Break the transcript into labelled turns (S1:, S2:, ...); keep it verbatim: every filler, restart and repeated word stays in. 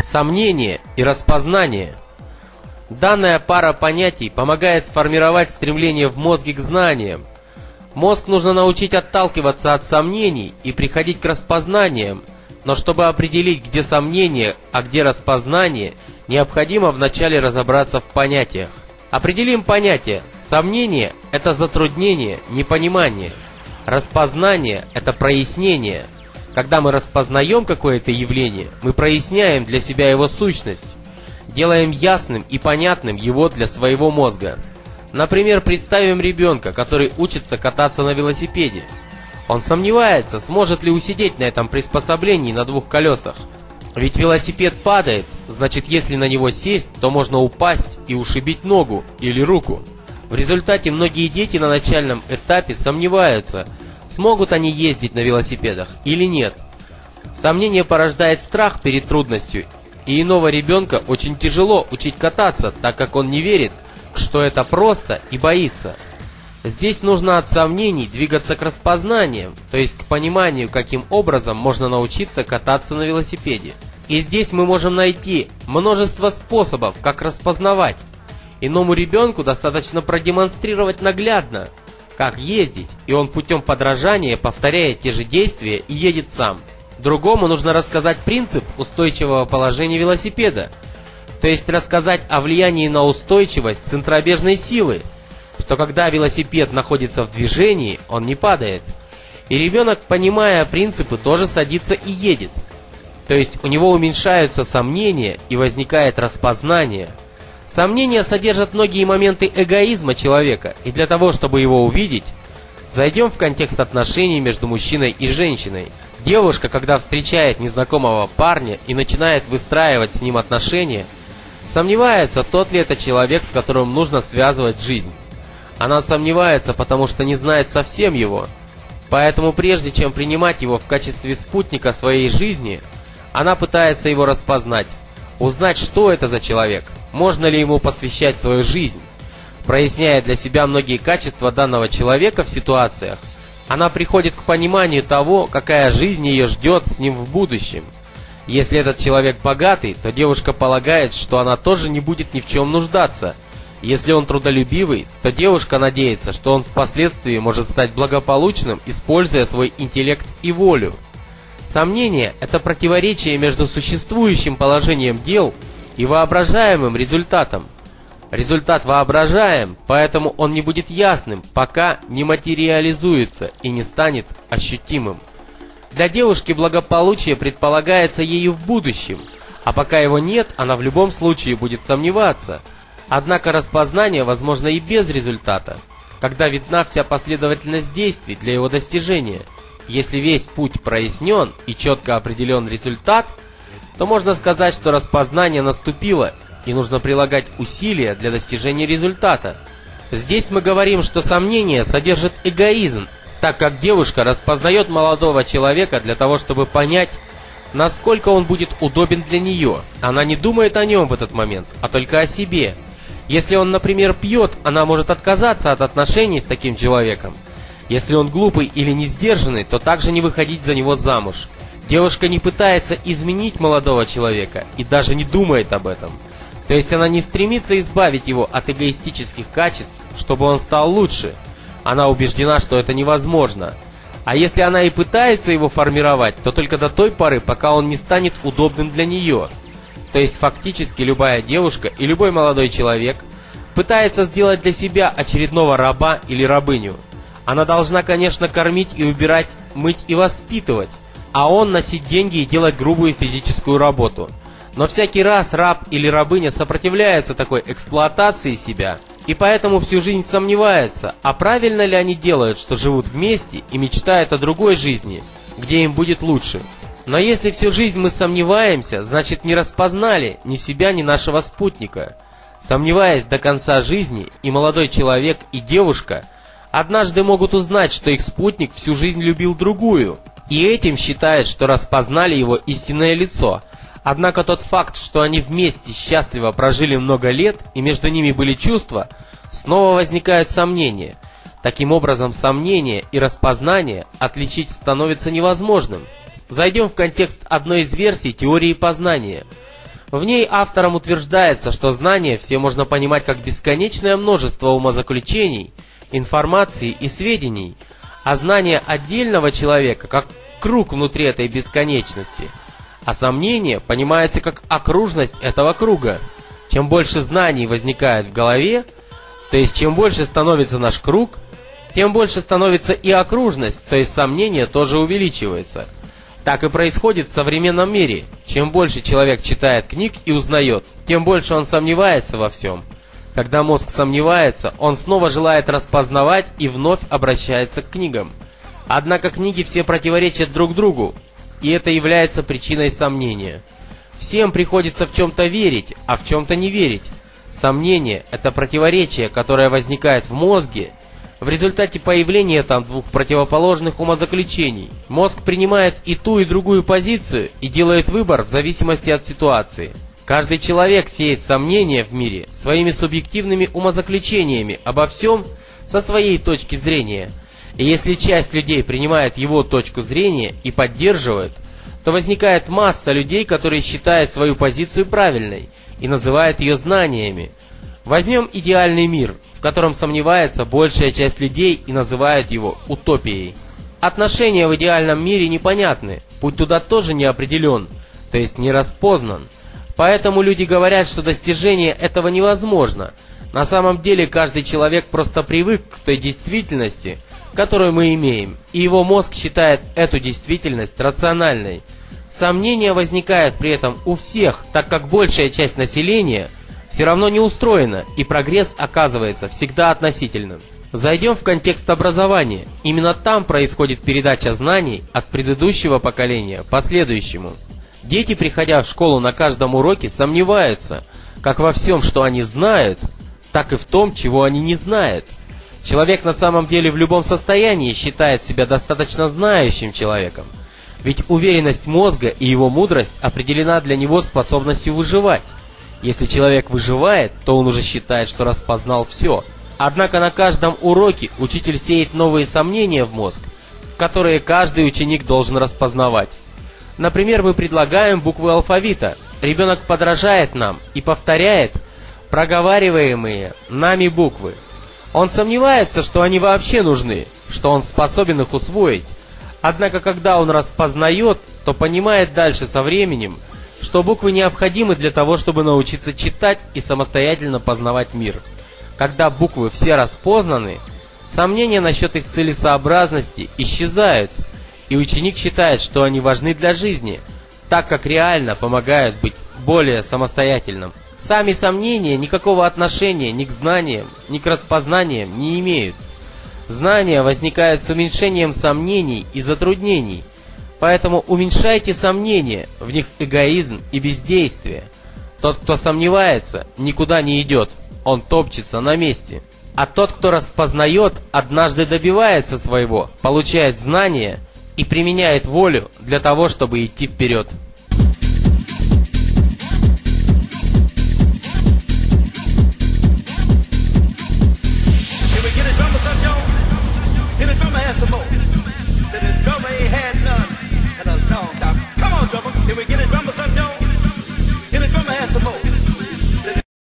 S1: Сомнение и распознание. Данная пара понятий помогает сформировать стремление в мозге к знаниям. Мозг нужно научить отталкиваться от сомнений и приходить к распознаниям, но чтобы определить, где сомнение, а где распознание, необходимо вначале разобраться в понятиях. Определим понятие. Сомнение – это затруднение, непонимание. Распознание – это прояснение. Когда мы распознаем какое-то явление, мы проясняем для себя его сущность, делаем ясным и понятным его для своего мозга. Например, представим ребенка, который учится кататься на велосипеде. Он сомневается, сможет ли усидеть на этом приспособлении на двух колесах. Ведь велосипед падает, значит, если на него сесть, то можно упасть и ушибить ногу или руку. В результате многие дети на начальном этапе сомневаются, смогут они ездить на велосипедах или нет. Сомнение порождает страх перед трудностью, и иного ребенка очень тяжело учить кататься, так как он не верит, что это просто, и боится. Здесь нужно от сомнений двигаться к распознаниям, то есть к пониманию, каким образом можно научиться кататься на велосипеде. И здесь мы можем найти множество способов, как распознавать. Иному ребенку достаточно продемонстрировать наглядно, как ездить, и он путем подражания повторяет те же действия и едет сам. Другому нужно рассказать принцип устойчивого положения велосипеда, то есть рассказать о влиянии на устойчивость центробежной силы, что когда велосипед находится в движении, он не падает. И ребенок, понимая принципы, тоже садится и едет. То есть у него уменьшаются сомнения и возникает распознание. Сомнения содержат многие моменты эгоизма человека, и для того, чтобы его увидеть, зайдем в контекст отношений между мужчиной и женщиной. Девушка, когда встречает незнакомого парня и начинает выстраивать с ним отношения, сомневается, тот ли это человек, с которым нужно связывать жизнь. Она сомневается, потому что не знает совсем его. Поэтому прежде чем принимать его в качестве спутника своей жизни, она пытается его распознать, узнать, что это за человек, можно ли ему посвящать свою жизнь. Проясняя для себя многие качества данного человека в ситуациях, она приходит к пониманию того, какая жизнь ее ждет с ним в будущем. Если этот человек богатый, то девушка полагает, что она тоже не будет ни в чем нуждаться. Если он трудолюбивый, то девушка надеется, что он впоследствии может стать благополучным, используя свой интеллект и волю. Сомнение – это противоречие между существующим положением дел и воображаемым результатом. Результат воображаем, поэтому он не будет ясным, пока не материализуется и не станет ощутимым. Для девушки благополучие предполагается ею в будущем, а пока его нет, она в любом случае будет сомневаться. Однако распознание возможно и без результата, когда видна вся последовательность действий для его достижения. Если весь путь прояснен и четко определен результат, то можно сказать, что распознание наступило, и нужно прилагать усилия для достижения результата. Здесь мы говорим, что сомнение содержит эгоизм, так как девушка распознает молодого человека для того, чтобы понять, насколько он будет удобен для нее. Она не думает о нем в этот момент, а только о себе. Если он, например, пьет, она может отказаться от отношений с таким человеком. Если он глупый или не сдержанный, то также не выходить за него замуж. Девушка не пытается изменить молодого человека и даже не думает об этом. То есть она не стремится избавить его от эгоистических качеств, чтобы он стал лучше. Она убеждена, что это невозможно. А если она и пытается его формировать, то только до той поры, пока он не станет удобным для нее. То есть фактически любая девушка и любой молодой человек пытается сделать для себя очередного раба или рабыню. Она должна, конечно, кормить и убирать, мыть и воспитывать, а он носить деньги и делать грубую физическую работу. Но всякий раз раб или рабыня сопротивляются такой эксплуатации себя, и поэтому всю жизнь сомневаются, а правильно ли они делают, что живут вместе и мечтают о другой жизни, где им будет лучше. Но если всю жизнь мы сомневаемся, значит не распознали ни себя, ни нашего спутника. Сомневаясь до конца жизни, и молодой человек, и девушка однажды могут узнать, что их спутник всю жизнь любил другую, и этим считают, что распознали его истинное лицо. Однако тот факт, что они вместе счастливо прожили много лет и между ними были чувства, снова возникают сомнения. Таким образом, сомнение и распознание отличить становится невозможным. Зайдем в контекст одной из версий теории познания. В ней автором утверждается, что знания все можно понимать как бесконечное множество умозаключений, информации и сведений, а знание отдельного человека как круг внутри этой бесконечности, а сомнение понимается как окружность этого круга. Чем больше знаний возникает в голове, то есть чем больше становится наш круг, тем больше становится и окружность, то есть сомнение тоже увеличивается. Так и происходит в современном мире. Чем больше человек читает книг и узнает, тем больше он сомневается во всем. Когда мозг сомневается, он снова желает распознавать и вновь обращается к книгам. Однако книги все противоречат друг другу, и это является причиной сомнения. Всем приходится в чем-то верить, а в чем-то не верить. Сомнение – это противоречие, которое возникает в мозге в результате появления там двух противоположных умозаключений. Мозг принимает и ту, и другую позицию и делает выбор в зависимости от ситуации. Каждый человек сеет сомнения в мире своими субъективными умозаключениями обо всем со своей точки зрения. И если часть людей принимает его точку зрения и поддерживает, то возникает масса людей, которые считают свою позицию правильной и называют ее знаниями. Возьмем идеальный мир, в котором сомневается большая часть людей и называют его утопией. Отношения в идеальном мире непонятны, путь туда тоже не определен, то есть не распознан. Поэтому люди говорят, что достижение этого невозможно. На самом деле каждый человек просто привык к той действительности, которую мы имеем, и его мозг считает эту действительность рациональной. Сомнения возникают при этом у всех, так как большая часть населения все равно не устроена, и прогресс оказывается всегда относительным. Зайдем в контекст образования. Именно там происходит передача знаний от предыдущего поколения последующему. Дети, приходя в школу на каждом уроке, сомневаются, как во всем, что они знают, так и в том, чего они не знают. Человек на самом деле в любом состоянии считает себя достаточно знающим человеком, ведь уверенность мозга и его мудрость определена для него способностью выживать. Если человек выживает, то он уже считает, что распознал все. Однако на каждом уроке учитель сеет новые сомнения в мозг, которые каждый ученик должен распознавать. Например, мы предлагаем буквы алфавита. Ребенок подражает нам и повторяет проговариваемые нами буквы. Он сомневается, что они вообще нужны, что он способен их усвоить. Однако, когда он распознает, то понимает дальше со временем, что буквы необходимы для того, чтобы научиться читать и самостоятельно познавать мир. Когда буквы все распознаны, сомнения насчет их целесообразности исчезают, и ученик считает, что они важны для жизни, так как реально помогают быть более самостоятельным. Сами сомнения никакого отношения ни к знаниям, ни к распознаниям не имеют. Знания возникают с уменьшением сомнений и затруднений. Поэтому уменьшайте сомнения, в них эгоизм и бездействие. Тот, кто сомневается, никуда не идет, он топчется на месте. А тот, кто распознает, однажды добивается своего, получает знания и применяет волю для того, чтобы идти вперед.